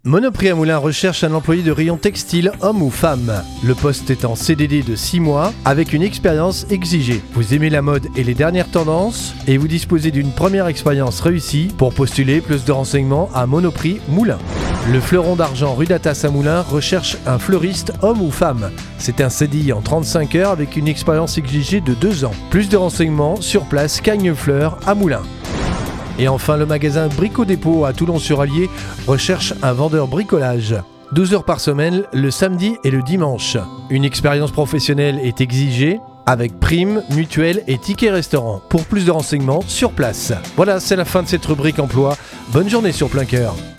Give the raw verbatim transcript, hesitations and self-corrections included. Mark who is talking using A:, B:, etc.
A: Monoprix à Moulins recherche un employé de rayon textile, homme ou femme. Le poste est en C D D de six mois avec une expérience exigée. Vous aimez la mode et les dernières tendances et vous disposez d'une première expérience réussie. Pour postuler, plus de renseignements à Monoprix Moulins. Le Fleuron d'Argent rue d'Atas à Moulins recherche un fleuriste, homme ou femme. C'est un C D I en trente-cinq heures avec une expérience exigée de deux ans. Plus de renseignements sur place Cagnefleur à Moulins. Et enfin, le magasin Brico Dépôt à Toulon-sur-Allier recherche un vendeur bricolage. douze heures par semaine, le samedi et le dimanche. Une expérience professionnelle est exigée avec prime, mutuelle et ticket restaurant. Pour plus de renseignements, sur place. Voilà, c'est la fin de cette rubrique emploi. Bonne journée sur Plein Cœur.